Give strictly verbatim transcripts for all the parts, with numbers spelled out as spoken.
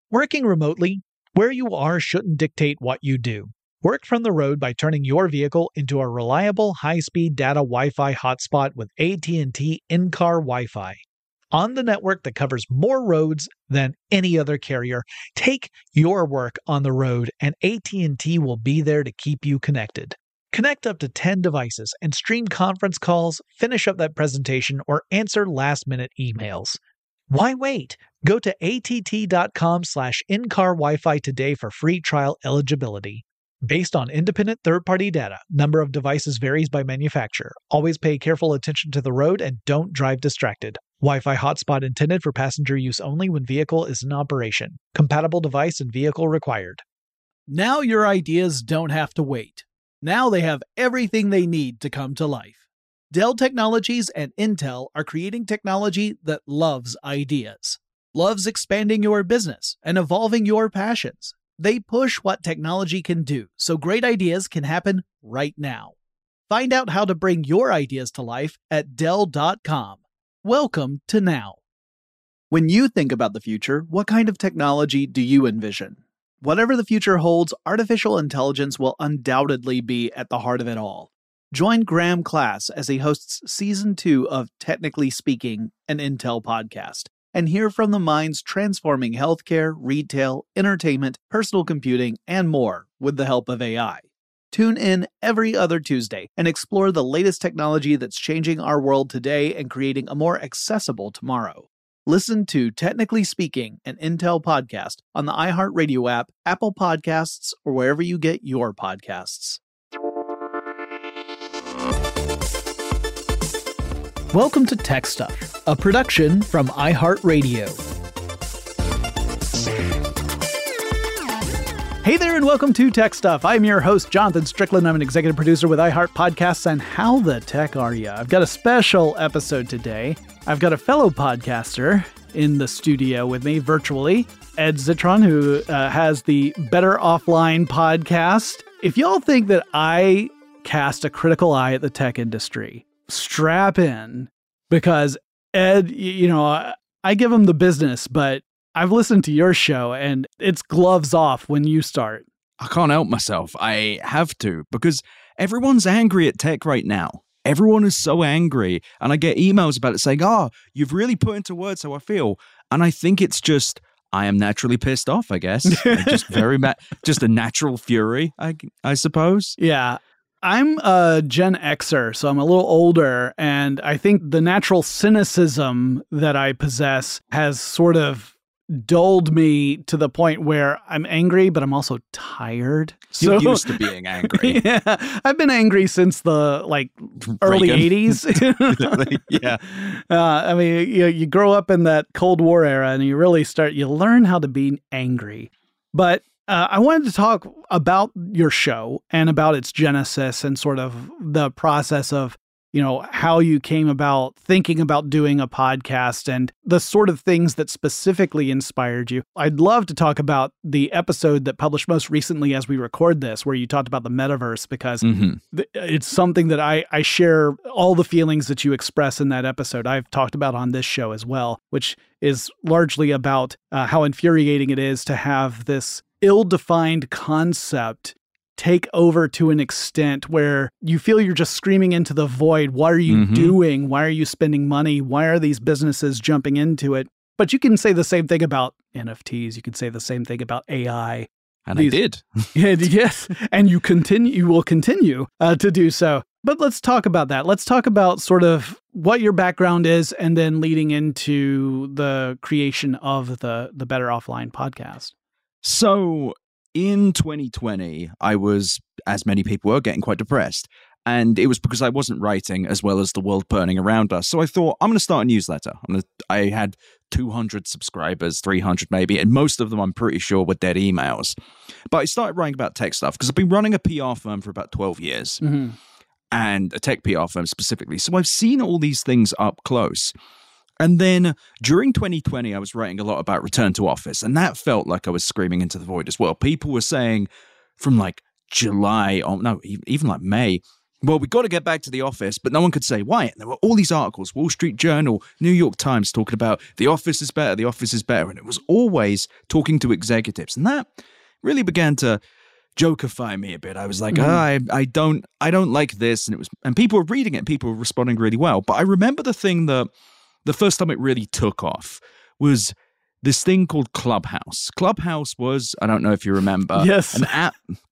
Working remotely, where you are shouldn't dictate what you do. Work from the road by turning your vehicle into a reliable high-speed data Wi-Fi hotspot with A T and T in-car Wi-Fi. On the network that covers more roads than any other carrier, take your work on the road and A T and T will be there to keep you connected. Connect up to ten devices and stream conference calls, finish up that presentation, or answer last-minute emails. Why wait? Go to att.com slash in-car Wi-Fi today for free trial eligibility. Based on independent third-party data, number of devices varies by manufacturer. Always pay careful attention to the road and don't drive distracted. Wi-Fi hotspot intended for passenger use only when vehicle is in operation. Compatible device and vehicle required. Now your ideas don't have to wait. Now they have everything they need to come to life. Dell Technologies and Intel are creating technology that loves ideas, loves expanding your business and evolving your passions. They push what technology can do so great ideas can happen right now. Find out how to bring your ideas to life at Dell dot com. Welcome to now. When you think about the future, what kind of technology do you envision? Whatever the future holds, artificial intelligence will undoubtedly be at the heart of it all. Join Graham Class as he hosts Season two of Technically Speaking, an Intel podcast, and hear from the minds transforming healthcare, retail, entertainment, personal computing, and more with the help of A I. Tune in every other Tuesday and explore the latest technology that's changing our world today and creating a more accessible tomorrow. Listen to Technically Speaking, an Intel podcast on the iHeartRadio app, Apple Podcasts, or wherever you get your podcasts. Welcome to Tech Stuff, a production from iHeartRadio. Hey there, and welcome to Tech Stuff. I'm your host, Jonathan Strickland. I'm an executive producer with iHeart Podcasts, and how the tech are ya? I've got a special episode today. I've got a fellow podcaster in the studio with me virtually, Ed Zitron, who uh, has the Better Offline podcast. If y'all think that I cast a critical eye at the tech industry, strap in, because Ed, you know, I give him the business, but I've listened to your show and it's gloves off when you start. I can't help myself. I have to, because everyone's angry at tech right now. Everyone is so angry. And I get emails about it saying, oh, you've really put into words how I feel. And I think it's just, I am naturally pissed off, I guess. just very, ma- just a natural fury, I, I suppose. Yeah. I'm a Gen Xer, so I'm a little older. And I think the natural cynicism that I possess has sort of dulled me to the point where I'm angry, but I'm also tired. You're so, used to being angry. Yeah, I've been angry since the like early Reagan. eighties. Yeah. Uh, I mean, you, you grow up in that Cold War era and you really start, you learn how to be angry. But uh, I wanted to talk about your show and about its genesis and sort of the process of, you know, how you came about thinking about doing a podcast and the sort of things that specifically inspired you. I'd love to talk about the episode that published most recently as we record this, where you talked about the metaverse, because mm-hmm. th- it's something that I, I share all the feelings that you express in that episode. I've talked about on this show as well, which is largely about uh, how infuriating it is to have this ill-defined concept take over to an extent where you feel you're just screaming into the void. What are you mm-hmm. doing? Why are you spending money? Why are these businesses jumping into it? But you can say the same thing about N F Ts. You can say the same thing about A I. And these, I did. Yes. And you continue, you will continue uh, to do so. But let's talk about that. Let's talk about sort of what your background is and then leading into the creation of the, the Better Offline podcast. So in twenty twenty, I was, as many people were, getting quite depressed. And it was because I wasn't writing as well as the world burning around us. So I thought, I'm going to start a newsletter. I'm gonna, I had two hundred subscribers, three hundred maybe, and most of them I'm pretty sure were dead emails. But I started writing about tech stuff because I've been running a P R firm for about twelve years. Mm-hmm. And a tech P R firm specifically. So I've seen all these things up close. And then during twenty twenty, I was writing a lot about return to office, and that felt like I was screaming into the void as well. People were saying from like July, or no, even like May, well, we got to get back to the office, but no one could say why. And there were all these articles, Wall Street Journal, New York Times, talking about the office is better, the office is better. And it was always talking to executives. And that really began to jokify me a bit. I was like, Mm-hmm. oh, I, I don't, I don't like this. And it was, and people were reading it, and people were responding really well. But I remember the thing that the first time it really took off was this thing called Clubhouse. Clubhouse was, I don't know if you remember, Yes. an app.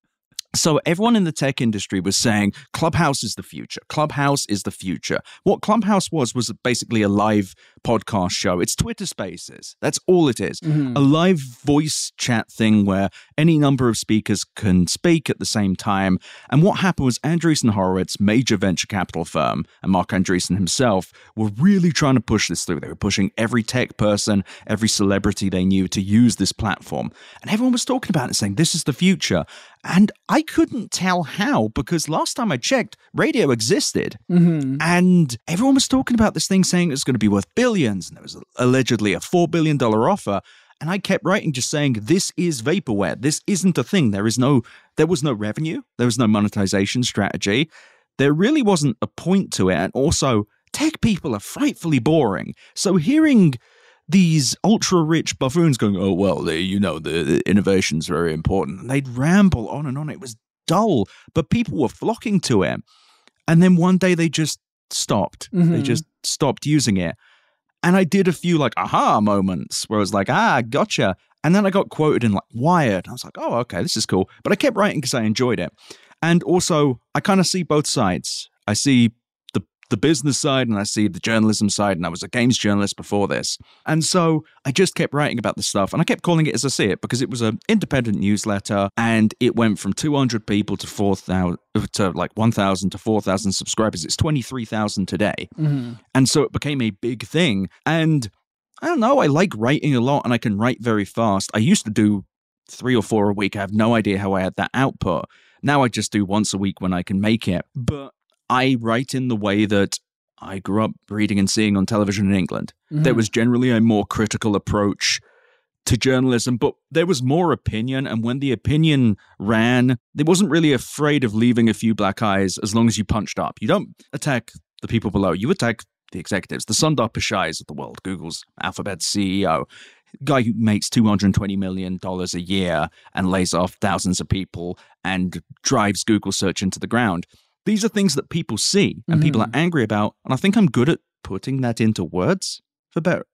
So everyone in the tech industry was saying Clubhouse is the future. Clubhouse is the future. What Clubhouse was was basically a live podcast show. It's Twitter Spaces. That's all it is. Mm-hmm. A live voice chat thing where any number of speakers can speak at the same time. And what happened was Andreessen Horowitz, major venture capital firm, and Mark Andreessen himself were really trying to push this through. They were pushing every tech person, every celebrity they knew to use this platform. And everyone was talking about it, saying this is the future. And I couldn't tell how, because last time I checked, radio existed. Mm-hmm. And everyone was talking about this thing, saying it was going to be worth billions. And there was allegedly a four billion dollars offer. And I kept writing, just saying, this is vaporware. This isn't a thing. There is no, there was no revenue. There was no monetization strategy. There really wasn't a point to it. And also, tech people are frightfully boring. So hearing these ultra-rich buffoons going, oh, well, they, you know, the, the innovation's very important. And they'd ramble on and on. It was dull, but people were flocking to it. And then one day they just stopped. Mm-hmm. They just stopped using it. And I did a few like aha moments where I was like, ah, gotcha. And then I got quoted in like Wired. I was like, oh, okay, this is cool. But I kept writing because I enjoyed it. And also, I kind of see both sides. I see the the business side and I see the journalism side. And I was a games journalist before this. And so I just kept writing about this stuff. And I kept calling it as I see it because it was an independent newsletter. And it went from two hundred people to four thousand, to like one thousand to four thousand subscribers. It's twenty-three thousand today. Mm-hmm. And so it became a big thing. And I don't know, I like writing a lot and I can write very fast. I used to do three or four a week. I have no idea how I had that output. Now I just do once a week when I can make it. But I write in the way that I grew up reading and seeing on television in England. Mm-hmm. There was generally a more critical approach to journalism, but there was more opinion. And when the opinion ran, they wasn't really afraid of leaving a few black eyes as long as you punched up. You don't attack the people below. You attack the executives, the Sundar Pichais of the world, Google's Alphabet C E O, guy who makes two hundred twenty million dollars a year and lays off thousands of people and drives Google search into the ground. These are things that people see and mm-hmm. people are angry about. And I think I'm good at putting that into words for better,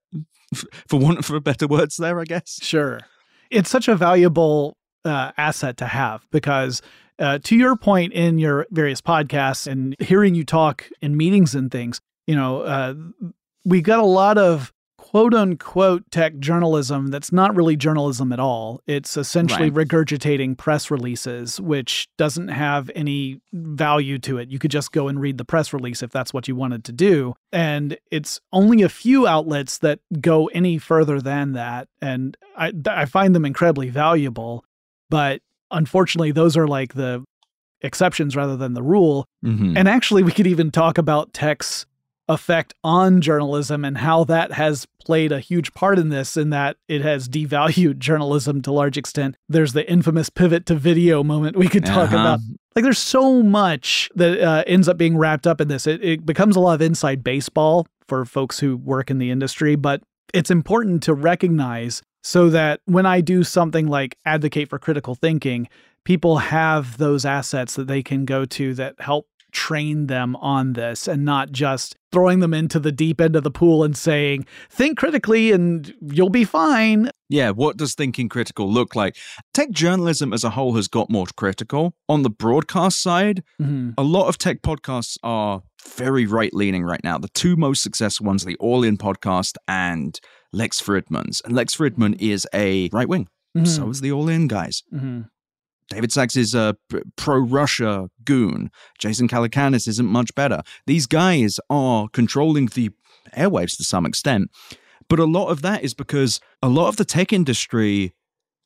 for want for better words there, I guess. Sure. It's such a valuable uh, asset to have because uh, to your point in your various podcasts and hearing you talk in meetings and things, you know, uh, we got a lot of quote unquote tech journalism that's not really journalism at all. It's essentially right. regurgitating press releases, which doesn't have any value to it. You could just go and read the press release if that's what you wanted to do. And it's only a few outlets that go any further than that. And I, I find them incredibly valuable. But unfortunately, those are like the exceptions rather than the rule. Mm-hmm. And actually, we could even talk about tech's effect on journalism and how that has played a huge part in this, in that it has devalued journalism to a large extent. There's the infamous pivot to video moment we could talk uh-huh. about. Like there's so much that uh, ends up being wrapped up in this. It, it becomes a lot of inside baseball for folks who work in the industry, but it's important to recognize so that when I do something like advocate for critical thinking, people have those assets that they can go to that help train them on this and not just throwing them into the deep end of the pool and saying, think critically and you'll be fine. Yeah, what does thinking critical look like? Tech journalism as a whole has got more critical. On the broadcast side, mm-hmm. a lot of tech podcasts are very right-leaning right now. The two most successful ones are the All In podcast and Lex Fridman's. And Lex Fridman is a right-wing. Mm-hmm. So is the All In guys. Mm-hmm. David Sachs is a pro-Russia goon. Jason Calacanis isn't much better. These guys are controlling the airwaves to some extent. But a lot of that is because a lot of the tech industry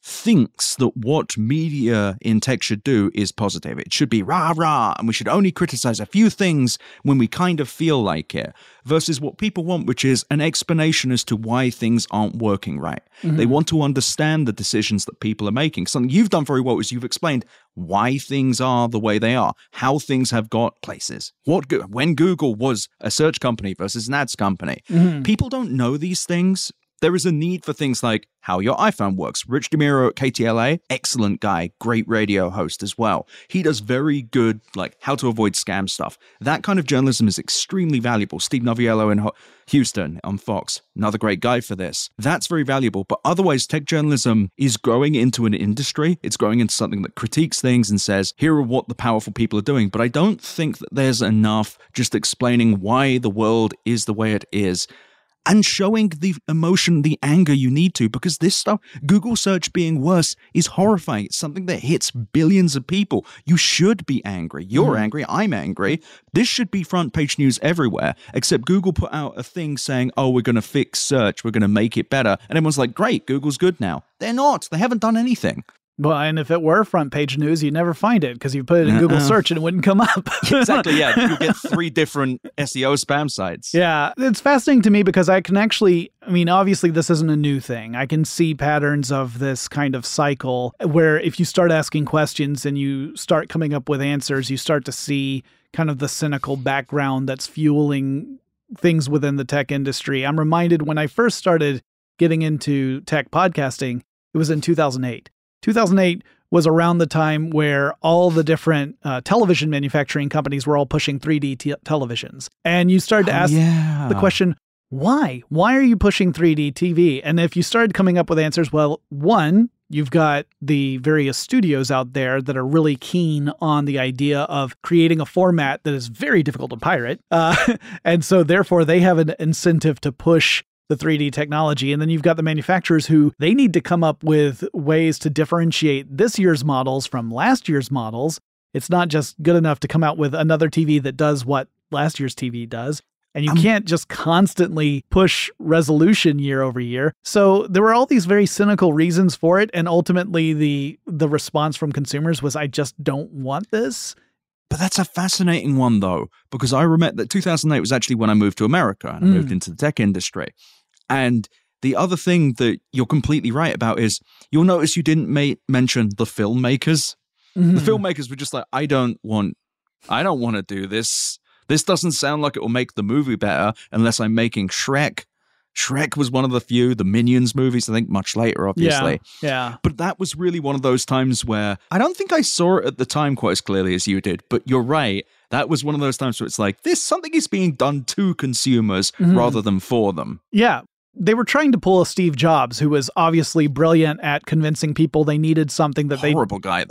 thinks that what media in tech should do is positive. It should be rah rah, and we should only criticize a few things when we kind of feel like it, versus what people want, which is an explanation as to why things aren't working right. Mm-hmm. They want to understand the decisions that people are making. Something you've done very well is you've explained why things are the way they are, how things have got places. What when Google was a search company versus an ads company. Mm-hmm. People don't know these things. There is a need for things like how your iPhone works. Rich DeMiro at K T L A, excellent guy, great radio host as well. He does very good, like, how to avoid scam stuff. That kind of journalism is extremely valuable. Steve Noviello in Houston on Fox, another great guy for this. That's very valuable. But otherwise, tech journalism is growing into an industry. It's growing into something that critiques things and says, here are what the powerful people are doing. But I don't think that there's enough just explaining why the world is the way it is, and showing the emotion, the anger you need to, because this stuff, Google search being worse, is horrifying. It's something that hits billions of people. You should be angry. You're mm. angry. I'm angry. This should be front page news everywhere, except Google put out a thing saying, oh, we're going to fix search. We're going to make it better. And everyone's like, great, Google's good now. They're not. They haven't done anything. Well, and if it were front page news, you'd never find it because you put it in uh-uh. Google search and it wouldn't come up. Exactly, yeah. You get three different S E O spam sites. Yeah, it's fascinating to me because I can actually, I mean, obviously this isn't a new thing. I can see patterns of this kind of cycle where if you start asking questions and you start coming up with answers, you start to see kind of the cynical background that's fueling things within the tech industry. I'm reminded when I first started getting into tech podcasting, it was in two thousand eight. two thousand eight was around the time where all the different uh, television manufacturing companies were all pushing three D t- televisions. And you started to ask oh, yeah. the question, why? Why are you pushing three D T V? And if you started coming up with answers, well, one, you've got the various studios out there that are really keen on the idea of creating a format that is very difficult to pirate. Uh, and so therefore they have an incentive to push the three D technology. And then you've got the manufacturers who they need to come up with ways to differentiate this year's models from last year's models. It's not just good enough to come out with another T V that does what last year's T V does. And you um, can't just constantly push resolution year over year. So there were all these very cynical reasons for it. And ultimately the the response from consumers was, I just don't want this. But that's a fascinating one, though, because I remember that two thousand eight was actually when I moved to America and I mm. moved into the tech industry. And the other thing that you're completely right about is you'll notice you didn't ma- mention the filmmakers. Mm-hmm. The filmmakers were just like, I don't want, I don't want to do this. This doesn't sound like it will make the movie better unless I'm making Shrek. Shrek was one of the few, the Minions movies, I think much later, obviously. Yeah, yeah. But that was really one of those times where I don't think I saw it at the time quite as clearly as you did, but you're right. That was one of those times where it's like, this something is being done to consumers mm-hmm. rather than for them. Yeah. They were trying to pull a Steve Jobs, who was obviously brilliant at convincing people they needed something that Horrible they... Horrible guy,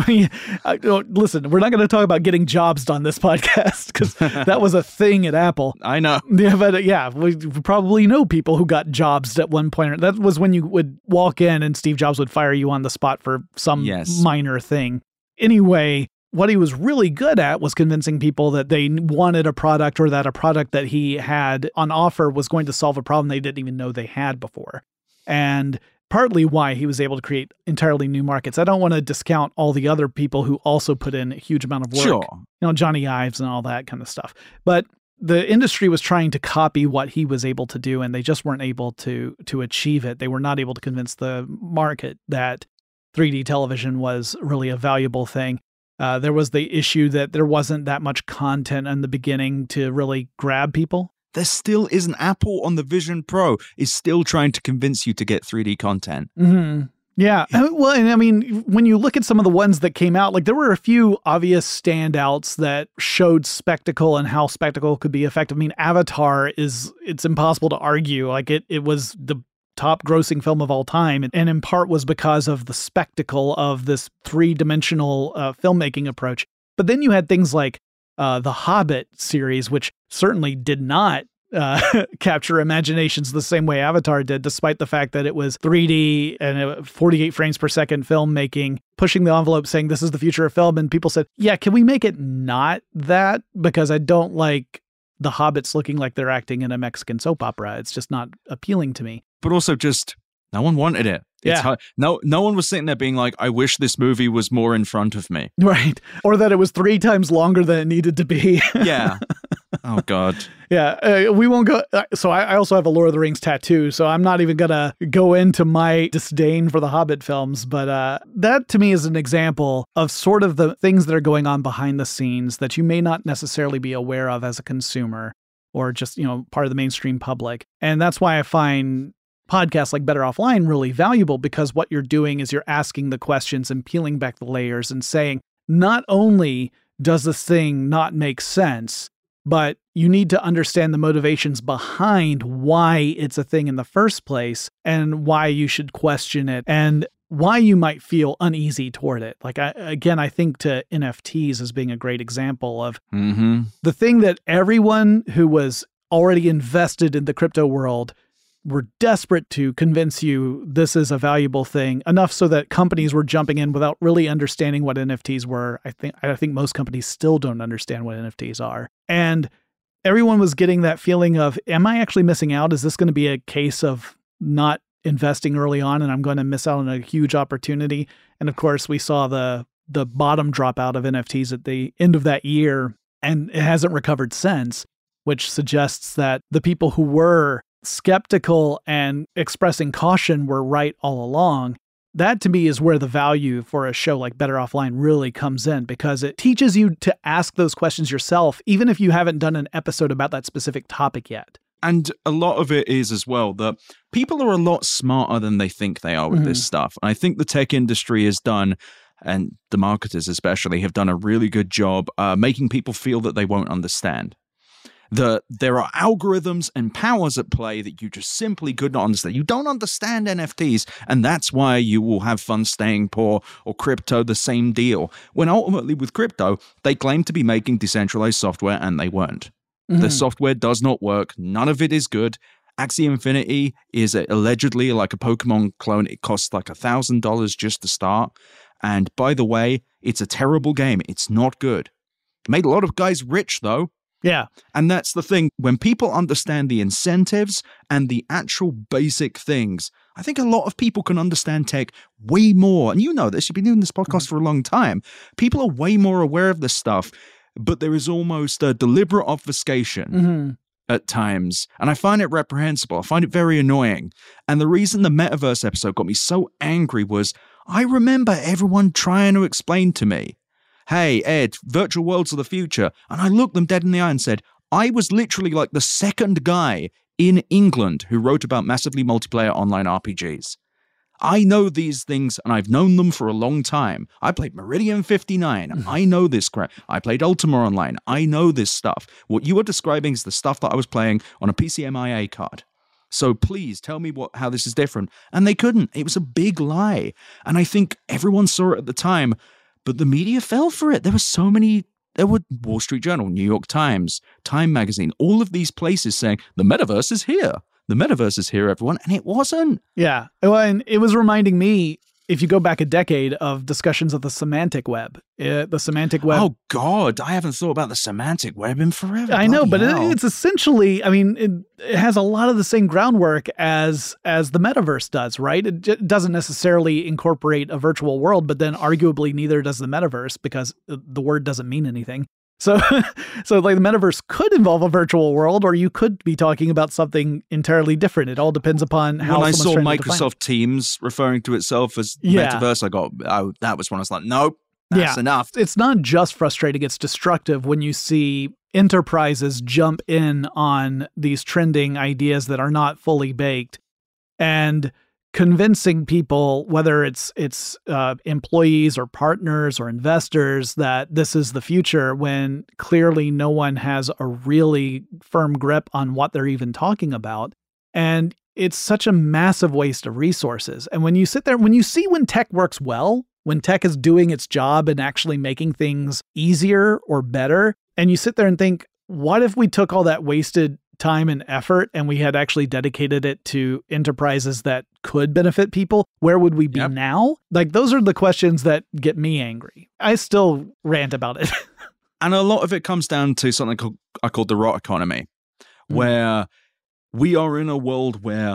though. Listen, we're not going to talk about getting jobs on this podcast, because that was a thing at Apple. I know. Yeah, but uh, yeah, we probably know people who got jobs at one point. That was when you would walk in and Steve Jobs would fire you on the spot for some yes. minor thing. Anyway... What he was really good at was convincing people that they wanted a product or that a product that he had on offer was going to solve a problem they didn't even know they had before. And partly why he was able to create entirely new markets. I don't want to discount all the other people who also put in a huge amount of work. Sure. You know, Johnny Ives and all that kind of stuff. But the industry was trying to copy what he was able to do, and they just weren't able to to achieve it. They were not able to convince the market that three D television was really a valuable thing. Uh, there was the issue that there wasn't that much content in the beginning to really grab people. There still isn't. Apple on the Vision Pro is still trying to convince you to get three D content. Mm-hmm. Yeah. yeah. Well, and I mean, when you look at some of the ones that came out, like there were a few obvious standouts that showed spectacle and how spectacle could be effective. I mean, Avatar is, it's impossible to argue. Like it, it was the top grossing film of all time. And in part was because of the spectacle of this three-dimensional uh, filmmaking approach. But then you had things like uh, the Hobbit series, which certainly did not uh, capture imaginations the same way Avatar did, despite the fact that it was three D and forty-eight frames per second filmmaking, pushing the envelope, saying this is the future of film. And people said, yeah, can we make it not that? Because I don't like the hobbits looking like they're acting in a Mexican soap opera. It's just not appealing to me. But also just, no one wanted it. It's Yeah. hard. No, no one was sitting there being like, I wish this movie was more in front of me. Right. Or that it was three times longer than it needed to be. Yeah. Oh, God. Yeah, uh, we won't go. Uh, so I, I also have a Lord of the Rings tattoo, so I'm not even going to go into my disdain for the Hobbit films. But uh, that to me is an example of sort of the things that are going on behind the scenes that you may not necessarily be aware of as a consumer or just, you know, part of the mainstream public. And that's why I find podcasts like Better Offline really valuable, because what you're doing is you're asking the questions and peeling back the layers and saying, not only does this thing not make sense, but you need to understand the motivations behind why it's a thing in the first place and why you should question it and why you might feel uneasy toward it. Like, I, again, I think to N F Ts as being a great example of Mm-hmm. the thing that everyone who was already invested in the crypto world were desperate to convince you this is a valuable thing, enough so that companies were jumping in without really understanding what N F Ts were. I think I think most companies still don't understand what N F Ts are. And everyone was getting that feeling of, am I actually missing out? Is this going to be a case of not investing early on and I'm going to miss out on a huge opportunity? And of course, we saw the the bottom drop out of N F Ts at the end of that year, and it hasn't recovered since, which suggests that the people who were skeptical and expressing caution were right all along. That to me is where the value for a show like Better Offline really comes in, because it teaches you to ask those questions yourself, even if you haven't done an episode about that specific topic yet. And a lot of it is as well that people are a lot smarter than they think they are with Mm-hmm. this stuff. And I think the tech industry has done, and the marketers especially, have done a really good job uh, making people feel that they won't understand. That there are algorithms and powers at play that you just simply could not understand. You don't understand N F Ts, and that's why you will have fun staying poor, or crypto, the same deal. When ultimately with crypto, they claim to be making decentralized software, and they weren't. Mm-hmm. The software does not work. None of it is good. Axie Infinity is allegedly like a Pokemon clone. It costs like one thousand dollars just to start. And by the way, it's a terrible game. It's not good. Made a lot of guys rich, though. Yeah. And that's the thing. When people understand the incentives and the actual basic things, I think a lot of people can understand tech way more. And you know this. You've been doing this podcast for a long time. People are way more aware of this stuff, but there is almost a deliberate obfuscation Mm-hmm. at times. And I find it reprehensible. I find it very annoying. And the reason the Metaverse episode got me so angry was I remember everyone trying to explain to me, hey, Ed, virtual worlds are the future. And I looked them dead in the eye and said, I was literally like the second guy in England who wrote about massively multiplayer online R P Gs. I know these things, and I've known them for a long time. I played Meridian fifty-nine. I know this crap. I played Ultima Online. I know this stuff. What you are describing is the stuff that I was playing on a P C M I A card. So please tell me what how this is different. And they couldn't. It was a big lie. And I think everyone saw it at the time, but the media fell for it. There were so many, there were Wall Street Journal, New York Times, Time Magazine, all of these places saying, the metaverse is here. The metaverse is here, everyone. And it wasn't. Yeah. Well, and it was reminding me, if you go back a decade, of discussions of the semantic web. Uh, the semantic web. Oh, God. I haven't thought about the semantic web in forever. I know, Bloody but it, hell. it's essentially, I mean, it, it has a lot of the same groundwork as as the metaverse does, right? It j- doesn't necessarily incorporate a virtual world, but then arguably neither does the metaverse, because the word doesn't mean anything. So, so like the metaverse could involve a virtual world, or you could be talking about something entirely different. It all depends upon how. When I saw someone's trying to define it. Microsoft Teams referring to itself as Yeah. metaverse, I got, oh, that was when I was like, nope, that's Yeah. enough. It's not just frustrating, it's destructive when you see enterprises jump in on these trending ideas that are not fully baked and convincing people, whether it's it's uh, employees or partners or investors, that this is the future, when clearly no one has a really firm grip on what they're even talking about. And it's such a massive waste of resources. And when you sit there, when you see when tech works well, when tech is doing its job and actually making things easier or better, and you sit there and think, what if we took all that wasted time and effort and we had actually dedicated it to enterprises that could benefit people? Where would we be Yep. now? Like, those are the questions that get me angry. I still rant about it. And a lot of it comes down to something called, I call the rot economy, Mm. where we are in a world where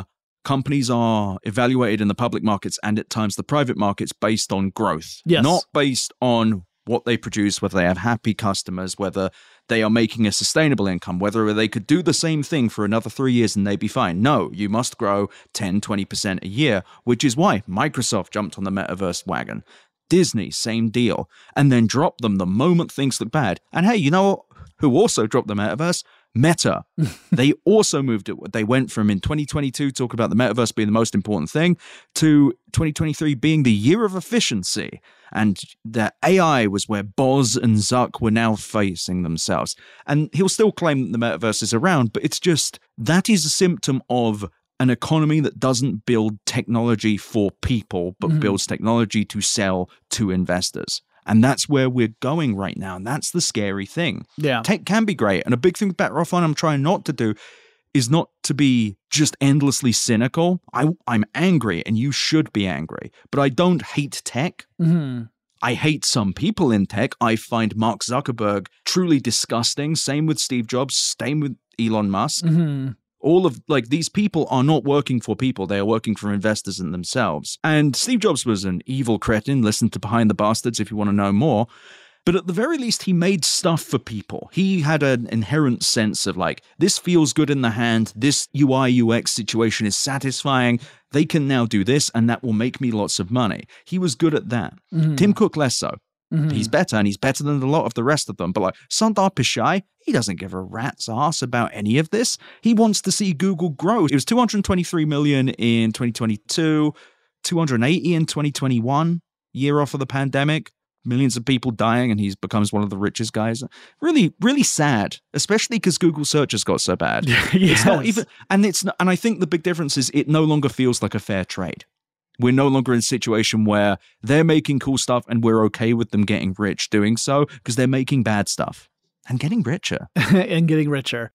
companies are evaluated in the public markets and at times the private markets based on growth, yes. not based on what they produce, whether they have happy customers, whether they are making a sustainable income, whether they could do the same thing for another three years and they'd be fine. No, you must grow ten, twenty percent a year, which is why Microsoft jumped on the metaverse wagon. Disney, same deal, and then dropped them the moment things look bad. And hey, you know who also dropped the metaverse? Meta. They also moved it. They went from in twenty twenty-two talk about the metaverse being the most important thing to twenty twenty-three being the year of efficiency. And the A I was where Boz and Zuck were now facing themselves. And he'll still claim that the metaverse is around, but it's just that is a symptom of an economy that doesn't build technology for people, but mm-hmm. builds technology to sell to investors. And that's where we're going right now. And that's the scary thing. Yeah. Tech can be great. And a big thing about offline I'm trying not to do is not to be just endlessly cynical. I, I'm angry, and you should be angry. But I don't hate tech. Mm-hmm. I hate some people in tech. I find Mark Zuckerberg truly disgusting. Same with Steve Jobs. Same with Elon Musk. Mm-hmm. All of, like, these people are not working for people. They are working for investors and themselves. And Steve Jobs was an evil cretin. Listen to Behind the Bastards if you want to know more. But at the very least, he made stuff for people. He had an inherent sense of, like, this feels good in the hand. This U I U X situation is satisfying. They can now do this, and that will make me lots of money. He was good at that. Mm-hmm. Tim Cook less so. Mm-hmm. He's better, and he's better than a lot of the rest of them. But like Sundar Pichai, he doesn't give a rat's ass about any of this. He wants to see Google grow. It was two hundred twenty-three million in twenty twenty-two, two hundred eighty in twenty twenty-one, year off of the pandemic. Millions of people dying, and he becomes one of the richest guys. Really, really sad, especially because Google search has got so bad. Yes. It's not even, and it's not, and I think the big difference is it no longer feels like a fair trade. We're no longer in a situation where they're making cool stuff and we're okay with them getting rich doing so because they're making bad stuff and getting richer. and getting richer.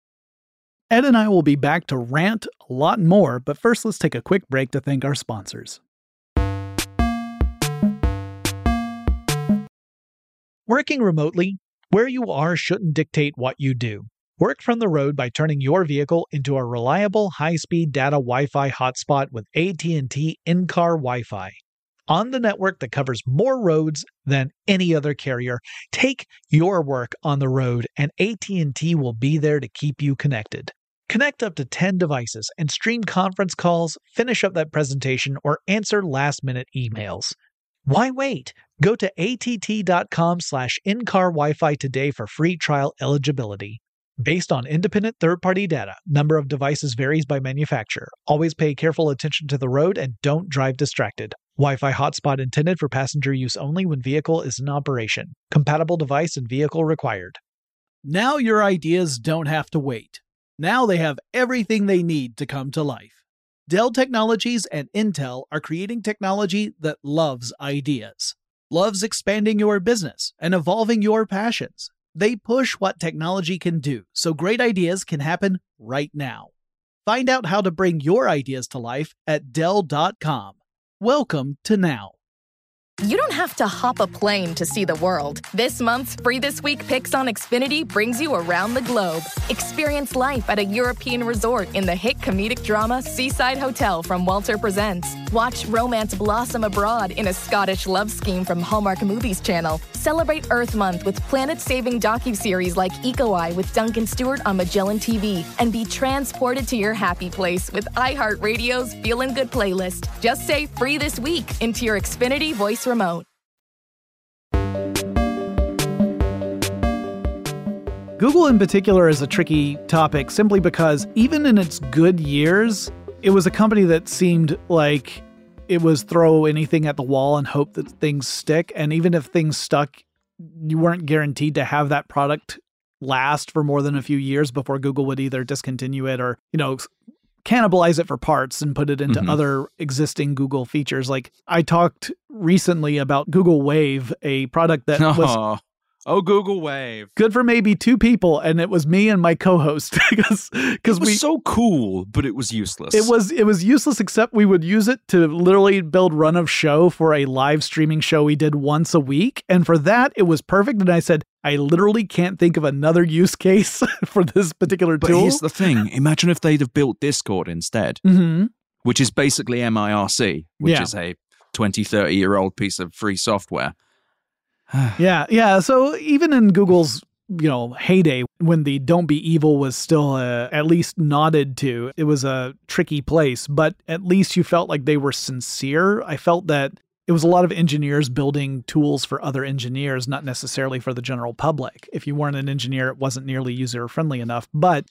Ed and I will be back to rant a lot more, but first let's take a quick break to thank our sponsors. Working remotely, where you are shouldn't dictate what you do. Work from the road by turning your vehicle into a reliable high-speed data Wi-Fi hotspot with A T and T in-car Wi-Fi. On the network that covers more roads than any other carrier, take your work on the road and A T and T will be there to keep you connected. Connect up to ten devices and stream conference calls, finish up that presentation, or answer last-minute emails. Why wait? Go to att.com slash in-car Wi-Fi today for free trial eligibility. Based on independent third-party data, number of devices varies by manufacturer. Always pay careful attention to the road and don't drive distracted. Wi-Fi hotspot intended for passenger use only when vehicle is in operation. Compatible device and vehicle required. Now your ideas don't have to wait. Now they have everything they need to come to life. Dell Technologies and Intel are creating technology that loves ideas, loves expanding your business and evolving your passions. They push what technology can do so great ideas can happen right now. Find out how to bring your ideas to life at Dell dot com. Welcome to Now. You don't have to hop a plane to see the world. This month's Free This Week Picks on Xfinity brings you around the globe. Experience life at a European resort in the hit comedic drama Seaside Hotel from Walter Presents. Watch romance blossom abroad in a Scottish love scheme from Hallmark Movies Channel. Celebrate Earth Month with planet-saving docuseries like Eco Eye with Duncan Stewart on Magellan T V. And be transported to your happy place with iHeartRadio's Feelin' Good playlist. Just say Free This Week into your Xfinity voice remote. Google in particular is a tricky topic simply because even in its good years, it was a company that seemed like it was throw anything at the wall and hope that things stick. And even if things stuck, you weren't guaranteed to have that product last for more than a few years before Google would either discontinue it or, you know, cannibalize it for parts and put it into mm-hmm. other existing Google features. Like I talked recently about Google Wave, a product that oh. was Oh, Google Wave. good for maybe two people, and it was me and my co-host because because It was we so cool, but it was useless. it was it was useless except we would use it to literally build run of show for a live streaming show we did once a week, and for that it was perfect. And I said I literally can't think of another use case for this particular But tool. here's the thing. Imagine if they'd have built Discord instead. Mm-hmm. which is basically M I R C, which Yeah. is a twenty, thirty-year-old piece of free software. Yeah, yeah. So even in Google's, you know, heyday, when the "don't be evil" was still uh, at least nodded to, it was a tricky place, but at least you felt like they were sincere. I felt that it was a lot of engineers building tools for other engineers, not necessarily for the general public. If you weren't an engineer, it wasn't nearly user-friendly enough, but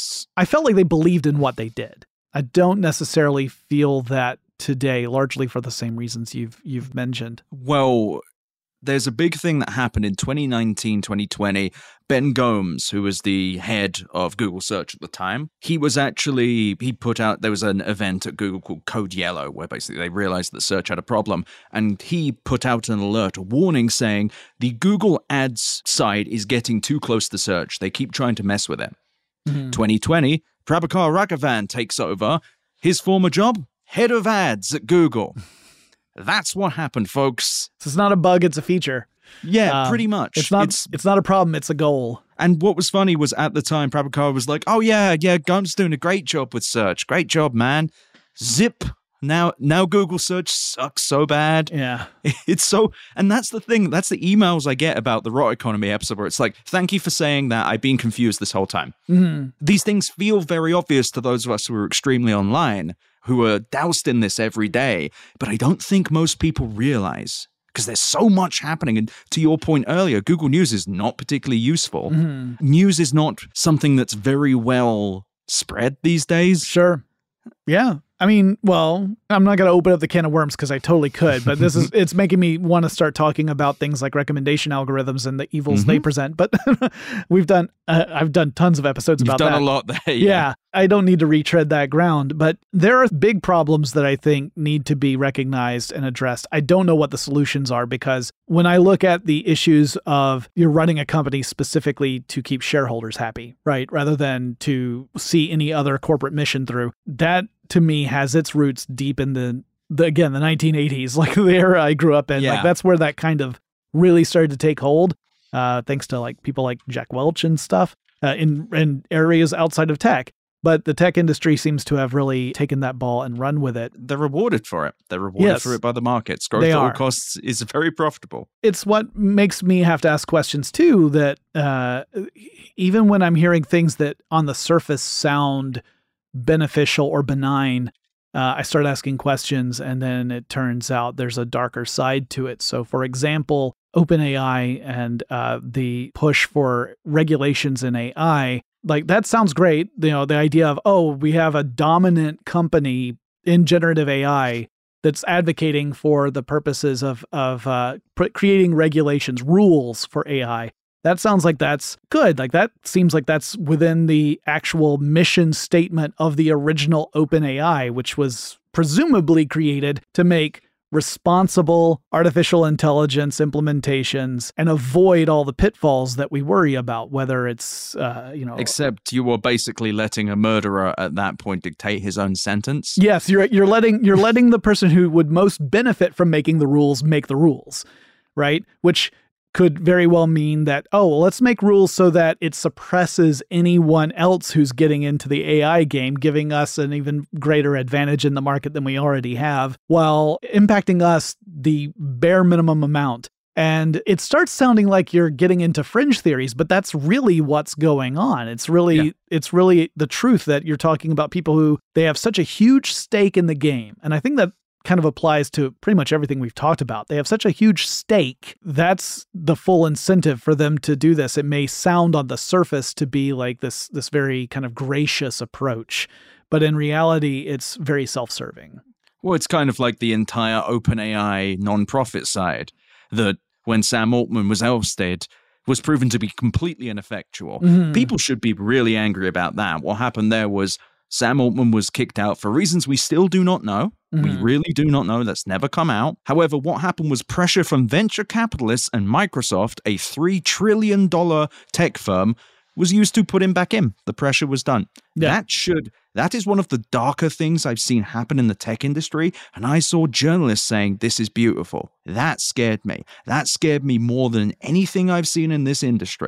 I felt like they believed in what they did. I don't necessarily feel that today, largely for the same reasons you've you've mentioned. Well, there's a big thing that happened in twenty nineteen, twenty twenty. Ben Gomes, who was the head of Google Search at the time, he was actually, he put out, there was an event at Google called Code Yellow, where basically they realized that search had a problem. And he put out an alert, a warning saying the Google Ads side is getting too close to search. They keep trying to mess with it. Mm-hmm. twenty twenty, Prabhakar Raghavan takes over. His former job, head of ads at Google. That's what happened, folks. So it's not a bug, it's a feature. Yeah, Um, pretty much. It's not It's, it's not a problem, it's a goal. and what was funny was at the time, Prabhakar was like, oh yeah, yeah, Gomes doing a great job with search. Great job, man. Zip. Now, now Google search sucks so bad. Yeah. It's so, and that's the thing. That's the emails I get about the Rot Economy episode where it's like, thank you for saying that. I've been confused this whole time. Mm-hmm. These things feel very obvious to those of us who are extremely online, who are doused in this every day. But I don't think most people realize, because there's so much happening. And to your point earlier, Google News is not particularly useful. Mm-hmm. News is not something that's very well spread these days. Sure. Yeah. I mean, well, I'm not going to open up the can of worms because I totally could, but this is, it's making me want to start talking about things like recommendation algorithms and the evils Mm-hmm. they present. But we've done, uh, I've done tons of episodes You've about done that. a lot there. Yeah. Yeah. I don't need to retread that ground, but there are big problems that I think need to be recognized and addressed. I don't know what the solutions are because when I look at the issues of you're running a company specifically to keep shareholders happy, right? Rather than to see any other corporate mission through, that to me has its roots deep in the, the again, the nineteen eighties, like the era I grew up in. Yeah. Like that's where that kind of really started to take hold, uh, thanks to like people like Jack Welch and stuff uh, in, in areas outside of tech. But the tech industry seems to have really taken that ball and run with it. They're rewarded for it. They're rewarded Yes. for it by the markets. Growth They at all are. costs is very profitable. It's what makes me have to ask questions too, that uh, even when I'm hearing things that on the surface sound beneficial or benign, uh, I start asking questions and then it turns out there's a darker side to it. So for example, OpenAI and uh, the push for regulations in A I, like that sounds great. You know, the idea of, oh, we have a dominant company in generative A I that's advocating for the purposes of, of uh, pr- creating regulations, rules for A I. That sounds like that's good. Like that seems like that's within the actual mission statement of the original OpenAI, which was presumably created to make responsible artificial intelligence implementations and avoid all the pitfalls that we worry about, whether it's, uh, you know... Except you were basically letting a murderer at that point dictate his own sentence. Yes, you're you're letting you're letting the person who would most benefit from making the rules make the rules, right? Which could very well mean that, oh, well, let's make rules so that it suppresses anyone else who's getting into the A I game, giving us an even greater advantage in the market than we already have, while impacting us the bare minimum amount. And it starts sounding like you're getting into fringe theories, but that's really what's going on. It's really yeah. it's really the truth that you're talking about people who they have such a huge stake in the game. And I think that kind of applies to pretty much everything we've talked about. They have such a huge stake. That's the full incentive for them to do this. It may sound on the surface to be like this, this very kind of gracious approach, but in reality, it's very self-serving. Well, it's kind of like the entire OpenAI non-profit side that when Sam Altman was ousted was proven to be completely ineffectual. Mm-hmm. People should be really angry about that. What happened there was Sam Altman was kicked out for reasons we still do not know. Mm-hmm. We really do not know. That's never come out. However, what happened was pressure from venture capitalists and Microsoft, a three trillion dollars tech firm, was used to put him back in. The pressure was done. Yeah. That should, that is one of the darker things I've seen happen in the tech industry. And I saw journalists saying, this is beautiful. That scared me. That scared me more than anything I've seen in this industry.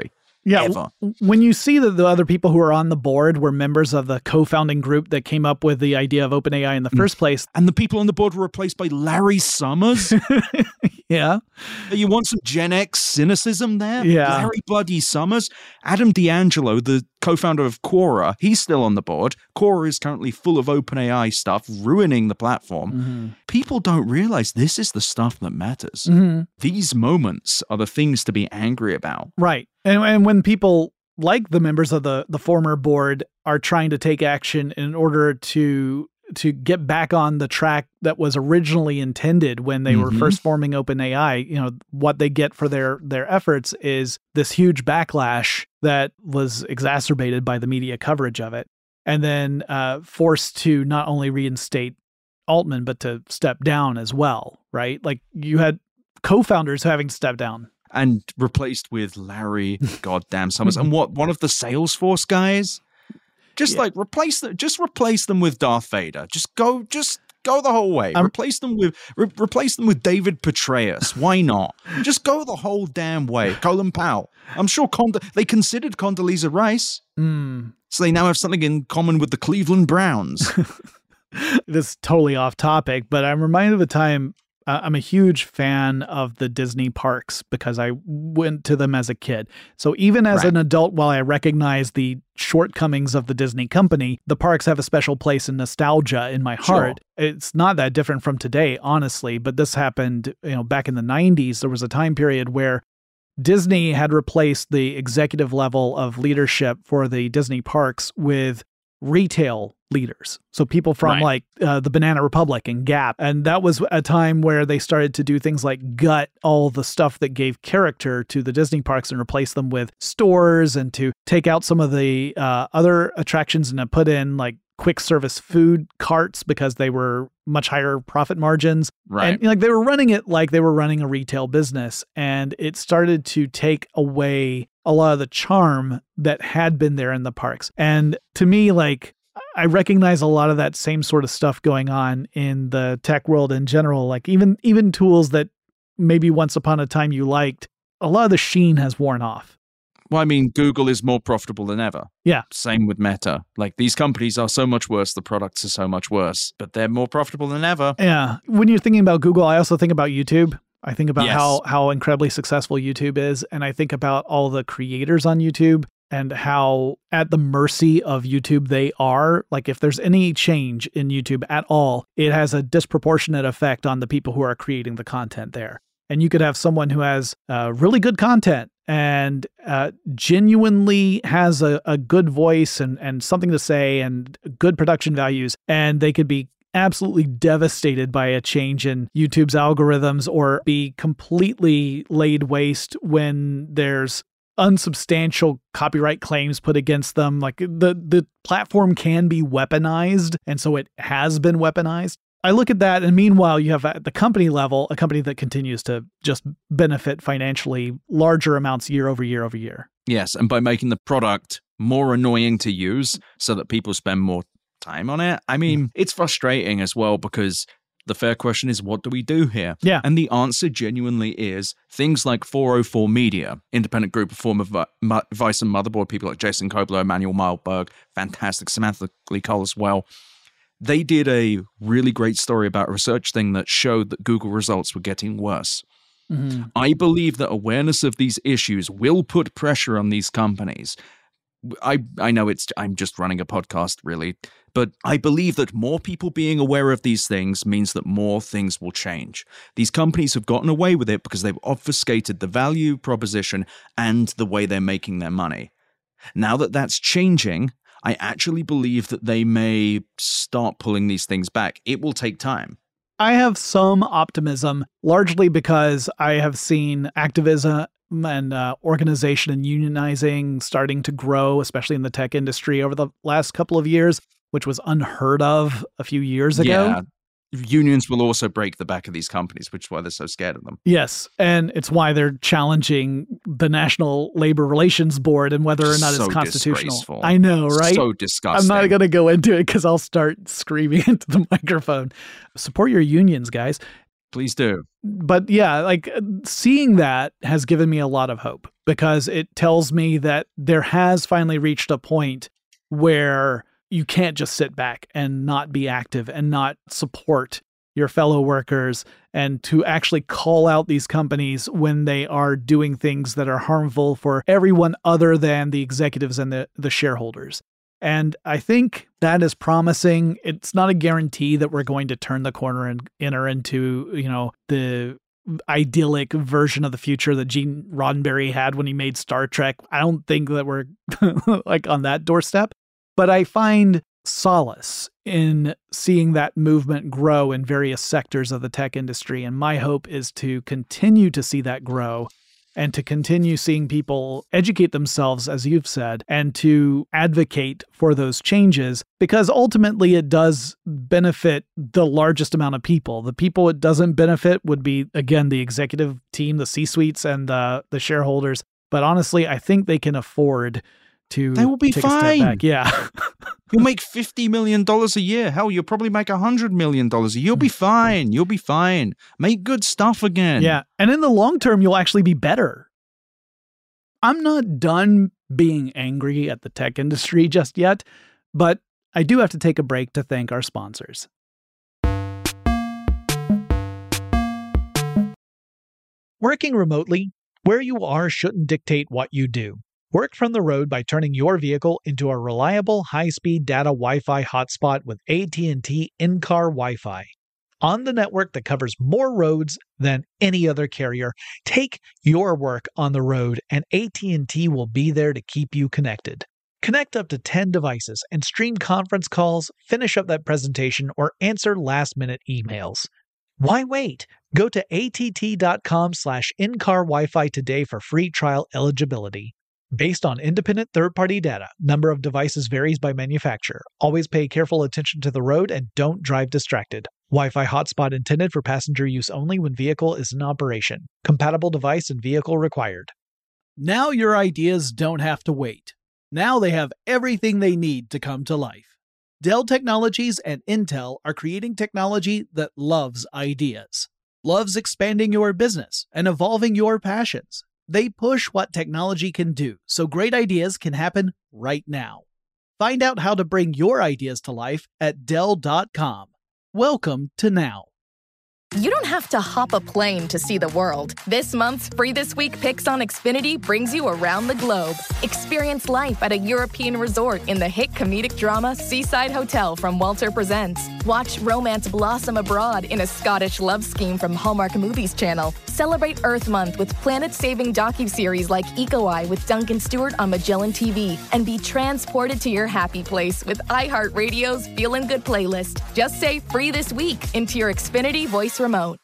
Yeah, ever. w- when you see that the other people who are on the board were members of the co-founding group that came up with the idea of OpenAI in the first place. And the people on the board were replaced by Larry Summers. Yeah. You want some Gen X cynicism there? Yeah. Larry Buddy Summers. Adam D'Angelo, the co-founder of Quora, he's still on the board. Quora is currently full of OpenAI stuff, ruining the platform. Mm-hmm. People don't realize this is the stuff that matters. Mm-hmm. These moments are the things to be angry about. Right. And, and when people like the members of the, the former board are trying to take action in order to to get back on the track that was originally intended when they Mm-hmm. were first forming OpenAI, you know, what they get for their their efforts is this huge backlash that was exacerbated by the media coverage of it. And then uh, forced to not only reinstate Altman, but to step down as well, right? Like you had co-founders having to step down. And replaced with Larry goddamn Summers. And what, one of the Salesforce guys? Just Yeah. like replace them, just replace them with Darth Vader. Just go, just go the whole way. Um, replace them with, re- replace them with David Petraeus. Why not? Just go the whole damn way. Colin Powell. I'm sure Cond- they considered Condoleezza Rice, Mm. so they now have something in common with the Cleveland Browns. This is totally off topic, but I'm reminded of a time. Uh, I'm a huge fan of the Disney parks because I went to them as a kid. So even as Right. an adult, while I recognize the shortcomings of the Disney company, the parks have a special place in nostalgia in my heart. Sure. It's not that different from today, honestly, but this happened, you know, back in the nineties. There was a time period where Disney had replaced the executive level of leadership for the Disney parks with retail leaders. So people from Right. like uh, the Banana Republic and Gap. And that was a time where they started to do things like gut all the stuff that gave character to the Disney parks and replace them with stores, and to take out some of the uh, other attractions and to put in like quick service food carts because they were much higher profit margins. Right. And like they were running it like they were running a retail business. And it started to take away a lot of the charm that had been there in the parks. And to me, like, I recognize a lot of that same sort of stuff going on in the tech world in general. Like even even tools that maybe once upon a time you liked, a lot of the sheen has worn off. Well, I mean, Google is more profitable than ever. Yeah. Same with Meta. Like, these companies are so much worse, the products are so much worse, but they're more profitable than ever. Yeah. When you're thinking about Google, I also think about YouTube. I think about Yes. how how incredibly successful YouTube is. And I think about all the creators on YouTube and how at the mercy of YouTube they are. Like if there's any change in YouTube at all, it has a disproportionate effect on the people who are creating the content there. And you could have someone who has uh, really good content and uh, genuinely has a, a good voice and, and something to say and good production values, and they could be absolutely devastated by a change in YouTube's algorithms or be completely laid waste when there's unsubstantial copyright claims put against them. Like the, the platform can be weaponized, and so it has been weaponized. I look at that, and meanwhile, you have at the company level, a company that continues to just benefit financially larger amounts year over year over year. Yes, and by making the product more annoying to use so that people spend more time on it. I mean, it's frustrating as well because the fair question is, what do we do here? Yeah. And the answer genuinely is things like four oh four Media, independent group of former Vi- Mi- Vice and Motherboard people like Jason Kobler, Emmanuel Mildberg, fantastic, Samantha Lee Cole as well. They did a really great story about a research thing that showed that Google results were getting worse. Mm-hmm. I believe that awareness of these issues will put pressure on these companies. I I know it's I'm just running a podcast, really, but I believe that more people being aware of these things means that more things will change. These companies have gotten away with it because they've obfuscated the value proposition and the way they're making their money. Now that that's changing, I actually believe that they may start pulling these things back. It will take time. I have some optimism, largely because I have seen activism and uh, organization and unionizing starting to grow, especially in the tech industry over the last couple of years, which was unheard of a few years ago. Yeah. Unions will also break the back of these companies, which is why they're so scared of them. Yes, and it's why they're challenging the National Labor Relations Board and whether or not So it's constitutional. disgraceful. I know, right? So I'm disgusting. not going to go into it because I'll start screaming into the microphone. Support your unions, guys. Please do. But yeah, like seeing that has given me a lot of hope because it tells me that there has finally reached a point where you can't just sit back and not be active and not support your fellow workers and to actually call out these companies when they are doing things that are harmful for everyone other than the executives and the, the shareholders. And I think that is promising. It's not a guarantee that we're going to turn the corner and enter into, you know, the idyllic version of the future that Gene Roddenberry had when he made Star Trek. I don't think that we're like on that doorstep, but I find solace in seeing that movement grow in various sectors of the tech industry. And my hope is to continue to see that grow and to continue seeing people educate themselves, as you've said, and to advocate for those changes, because ultimately it does benefit the largest amount of people. The people it doesn't benefit would be, again, the executive team, the C-suites, and the, the shareholders. But honestly, I think they can afford to They will be take a fine. step back. Yeah. You'll make fifty million dollars a year. Hell, you'll probably make one hundred million dollars a year. You'll be fine. You'll be fine. Make good stuff again. Yeah. And in the long term, you'll actually be better. I'm not done being angry at the tech industry just yet, but I do have to take a break to thank our sponsors. Working remotely, where you are shouldn't dictate what you do. Work from the road by turning your vehicle into a reliable, high-speed data Wi-Fi hotspot with A T and T in-car Wi-Fi. On the network that covers more roads than any other carrier, take your work on the road and A T and T will be there to keep you connected. Connect up to ten devices and stream conference calls, finish up that presentation, or answer last-minute emails. Why wait? Go to att.com slash in-car Wi-Fi today for free trial eligibility. Based on independent third-party data, number of devices varies by manufacturer. Always pay careful attention to the road and don't drive distracted. Wi-Fi hotspot intended for passenger use only when vehicle is in operation. Compatible device and vehicle required. Now your ideas don't have to wait. Now they have everything they need to come to life. Dell Technologies and Intel are creating technology that loves ideas, loves expanding your business and evolving your passions. They push what technology can do, so great ideas can happen right now. Find out how to bring your ideas to life at Dell dot com. Welcome to Now. You don't have to hop a plane to see the world. This month's Free This Week Picks on Xfinity brings you around the globe. Experience life at a European resort in the hit comedic drama Seaside Hotel from Walter Presents. Watch romance blossom abroad in a Scottish love scheme from Hallmark Movies Channel. Celebrate Earth Month with planet-saving docuseries like Eco Eye with Duncan Stewart on Magellan T V. And be transported to your happy place with iHeartRadio's Feelin' Good playlist. Just say Free This Week into your Xfinity voice remote.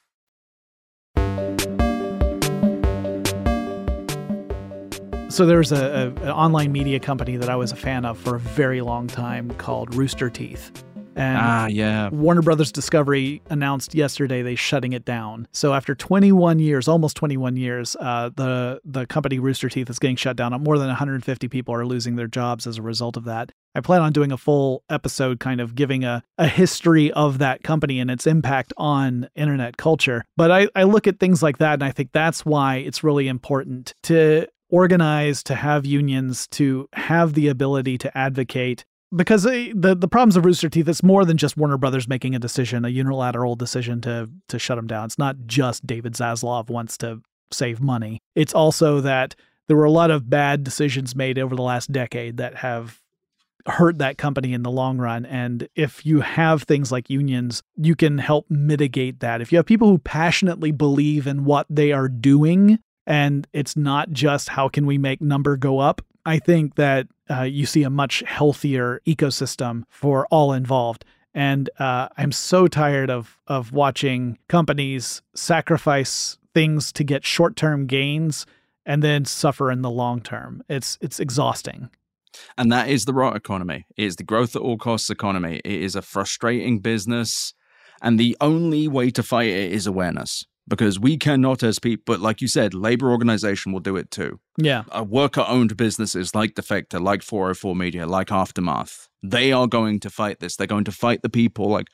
So there's a, a, an online media company that I was a fan of for a very long time called Rooster Teeth. And ah, yeah. Warner Brothers Discovery announced yesterday they're shutting it down. So after twenty-one years, almost twenty-one years, uh, the, the company Rooster Teeth is getting shut down. More than one hundred fifty people are losing their jobs as a result of that. I plan on doing a full episode kind of giving a, a history of that company and its impact on internet culture. But I, I look at things like that and I think that's why it's really important to organize, to have unions, to have the ability to advocate. Because the the problems of Rooster Teeth, it's more than just Warner Brothers making a decision, a unilateral decision to to shut them down. It's not just David Zaslav wants to save money. It's also that there were a lot of bad decisions made over the last decade that have hurt that company in the long run. And if you have things like unions, you can help mitigate that. If you have people who passionately believe in what they are doing, and it's not just how can we make number go up, I think that uh, you see a much healthier ecosystem for all involved. And uh, I'm so tired of of watching companies sacrifice things to get short-term gains and then suffer in the long term. It's it's exhausting. And that is the rot economy. It is the growth at all costs economy. It is a frustrating business. And the only way to fight it is awareness. Because we cannot as people, but like you said, labor organization will do it too. Yeah. Uh, worker-owned businesses like Defector, like four oh four Media, like Aftermath, they are going to fight this. They're going to fight the people like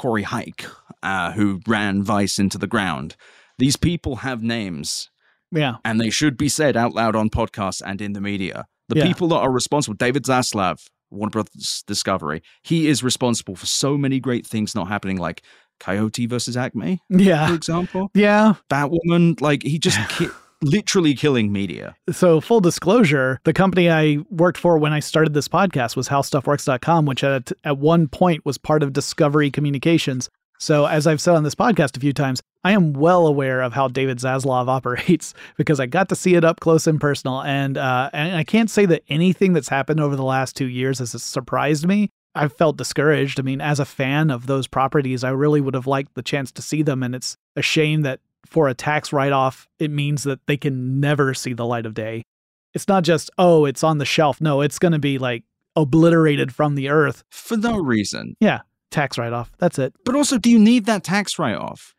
Corey Haik, uh, who ran Vice into the ground. These people have names. Yeah. And they should be said out loud on podcasts and in the media. The Yeah. people that are responsible, David Zaslav, Warner Brothers Discovery, he is responsible for so many great things not happening, like Coyote versus Acme, Yeah. for example. Yeah. Batwoman, like he just ki- literally killing media. So full disclosure, the company I worked for when I started this podcast was how stuff works dot com, which at, at one point was part of Discovery Communications. So as I've said on this podcast a few times, I am well aware of how David Zaslav operates because I got to see it up close and personal. And, uh, and I can't say that anything that's happened over the last two years has surprised me. I've felt discouraged. I mean, as a fan of those properties, I really would have liked the chance to see them. And it's a shame that for a tax write-off, it means that they can never see the light of day. It's not just, oh, it's on the shelf. No, it's going to be like obliterated from the earth. For no reason. Yeah. Tax write-off. That's it. But also, do you need that tax write-off?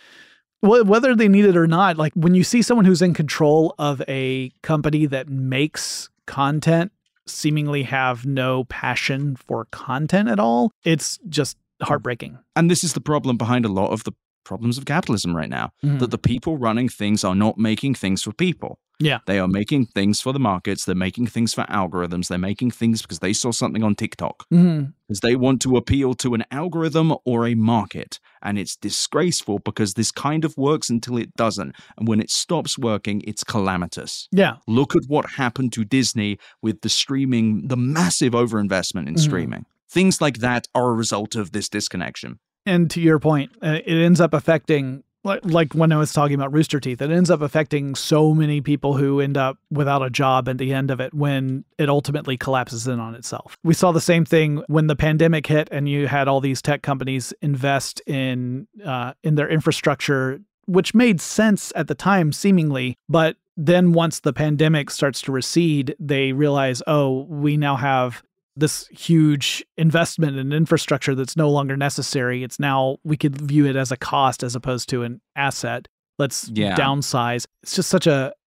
Well, whether they need it or not, like when you see someone who's in control of a company that makes content seemingly have no passion for content at all, it's just heartbreaking. And this is the problem behind a lot of the problems of capitalism right now, Mhm. that the people running things are not making things for people. Yeah. They are making things for the markets. They're making things for algorithms. They're making things because they saw something on TikTok. Mm-hmm. Because they want to appeal to an algorithm or a market. And it's disgraceful because this kind of works until it doesn't. And when it stops working, it's calamitous. Yeah. Look at what happened to Disney with the streaming, the massive overinvestment in Mhm. streaming. Things like that are a result of this disconnection. And to your point, uh, it ends up affecting, like, like when I was talking about Rooster Teeth, it ends up affecting so many people who end up without a job at the end of it when it ultimately collapses in on itself. We saw the same thing when the pandemic hit and you had all these tech companies invest in uh, in their infrastructure, which made sense at the time, seemingly. But then once the pandemic starts to recede, they realize, oh, we now have this huge investment in infrastructure that's no longer necessary. It's now, we could view it as a cost as opposed to an asset. Let's Yeah. downsize. It's just such a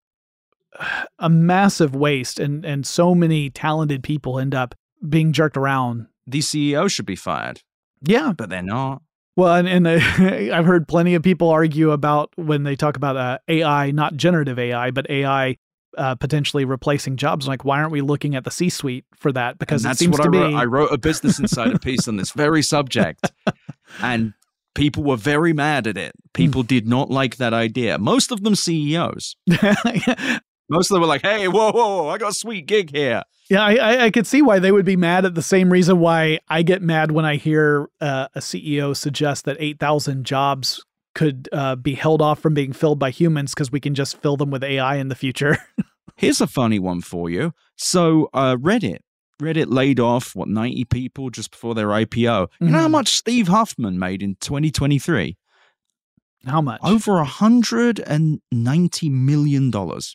a massive waste, and and so many talented people end up being jerked around. These C E Os should be fired, Yeah. but they're not. Well, and, and uh, I've heard plenty of people argue about when they talk about uh, A I, not generative A I, but A I Uh, potentially replacing jobs. Like, why aren't we looking at the C-suite for that? Because And it that's seems what to I be. wrote. I wrote a Business Insider piece on this very subject, and people were very mad at it. People did not like that idea. Most of them C E Os. Most of them were like, "Hey, whoa, whoa, whoa, I got a sweet gig here." Yeah, I, I, I could see why they would be mad at the same reason why I get mad when I hear uh, a C E O suggest that eight thousand jobs could uh, be held off from being filled by humans because we can just fill them with A I in the future. Here's a funny one for you. So, uh, Reddit. Reddit laid off, what, ninety people just before their I P O. You know how Mhm. much Steve Huffman made in twenty twenty-three? How much? Over one hundred ninety million dollars.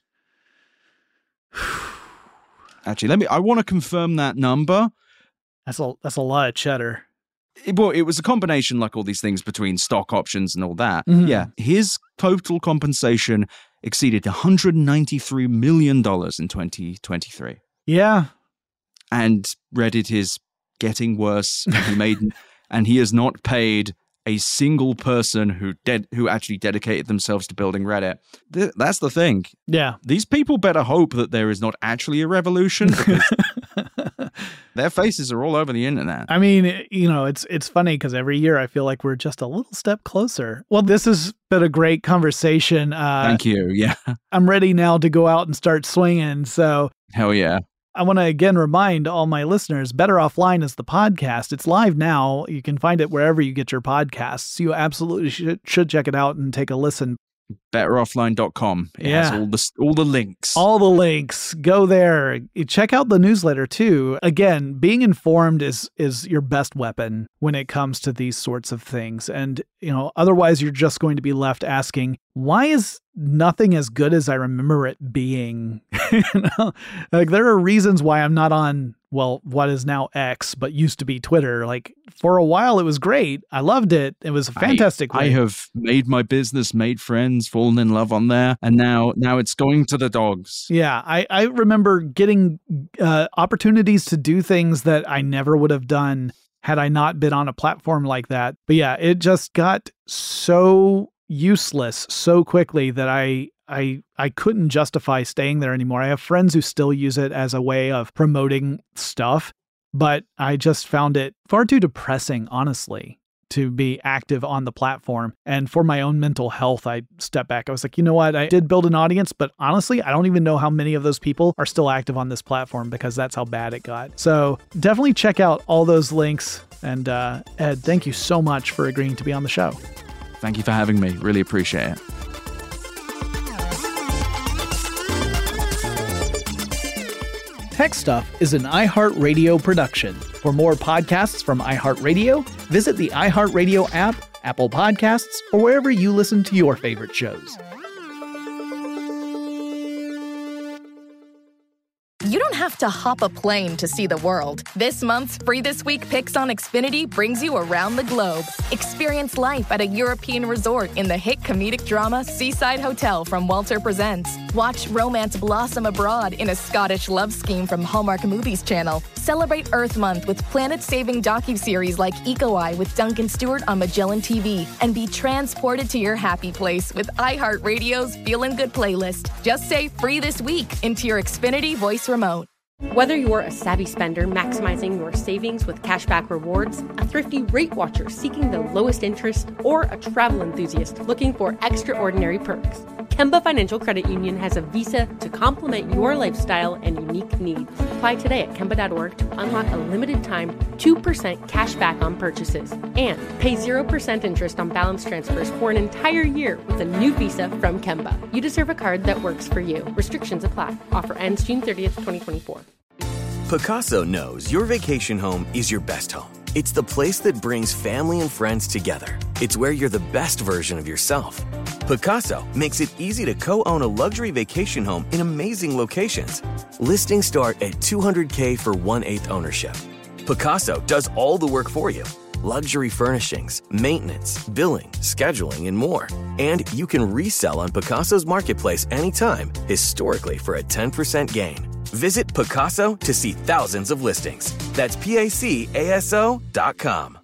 Actually, let me, I want to confirm that number. That's a that's a lot of cheddar. It, well, it was a combination, like all these things between stock options and all that. Mhm. Yeah, his total compensation exceeded one hundred ninety-three million dollars in twenty twenty-three. Yeah. And Reddit is getting worse. And he made, and he has not paid a single person who ded, who actually dedicated themselves to building Reddit. Th- that's the thing. Yeah. These people better hope that there is not actually a revolution, because their faces are all over the internet. I mean, you know, it's it's funny because every year I feel like we're just a little step closer. Well, this has been a great conversation. Uh, Thank you. Yeah. I'm ready now to go out and start swinging. So Hell yeah. I want to again remind all my listeners, Better Offline is the podcast. It's live now. You can find it wherever you get your podcasts. You absolutely should, should check it out and take a listen. better offline dot com. It has Yeah. all the all the links. All the links, go there. Check out the newsletter too. Again, being informed is is your best weapon when it comes to these sorts of things. And, you know, otherwise you're just going to be left asking, why is nothing as good as I remember it being? You know, like there are reasons why I'm not on, well, what is now X, but used to be Twitter. Like for a while it was great. I loved it. It was a fantastic. I, I have made my business, made friends, fallen in love on there, and now now it's going to the dogs. Yeah, I, I remember getting uh, opportunities to do things that I never would have done had I not been on a platform like that. But yeah, it just got so useless so quickly that I I I couldn't justify staying there anymore. I have friends who still use it as a way of promoting stuff, but I just found it far too depressing, honestly, to be active on the platform. And for my own mental health, I stepped back. I was like, you know what? I did build an audience, but honestly, I don't even know how many of those people are still active on this platform because that's how bad it got. So definitely check out all those links. And uh, Ed, thank you so much for agreeing to be on the show. Thank you for having me. Really appreciate it. Tech Stuff is an iHeartRadio production. For more podcasts from iHeartRadio, visit the iHeartRadio app, Apple Podcasts, or wherever you listen to your favorite shows. You don't have to hop a plane to see the world. This month's Free This Week Picks on Xfinity brings you around the globe. Experience life at a European resort in the hit comedic drama Seaside Hotel from Walter Presents. Watch romance blossom abroad in a Scottish love scheme from Hallmark Movies Channel. Celebrate Earth Month with planet-saving docuseries like Eco Eye with Duncan Stewart on Magellan T V. And be transported to your happy place with iHeartRadio's Feelin' Good playlist. Just say Free This Week into your Xfinity voice remote. Whether you're a savvy spender maximizing your savings with cashback rewards, a thrifty rate watcher seeking the lowest interest, or a travel enthusiast looking for extraordinary perks, Kemba Financial Credit Union has a visa to complement your lifestyle and unique needs. Apply today at Kemba dot org to unlock a limited-time two percent cash back on purchases and pay zero percent interest on balance transfers for an entire year with a new visa from Kemba. You deserve a card that works for you. Restrictions apply. Offer ends June thirtieth, twenty twenty-four. Pacaso knows your vacation home is your best home. It's the place that brings family and friends together. It's where you're the best version of yourself. Pacaso makes it easy to co-own a luxury vacation home in amazing locations. Listings start at two hundred thousand dollars for one-eighth ownership. Pacaso does all the work for you. Luxury furnishings, maintenance, billing, scheduling, and more. And you can resell on Pacaso's marketplace anytime, historically for a ten percent gain. Visit Pacaso to see thousands of listings. That's P A C A S O dot com.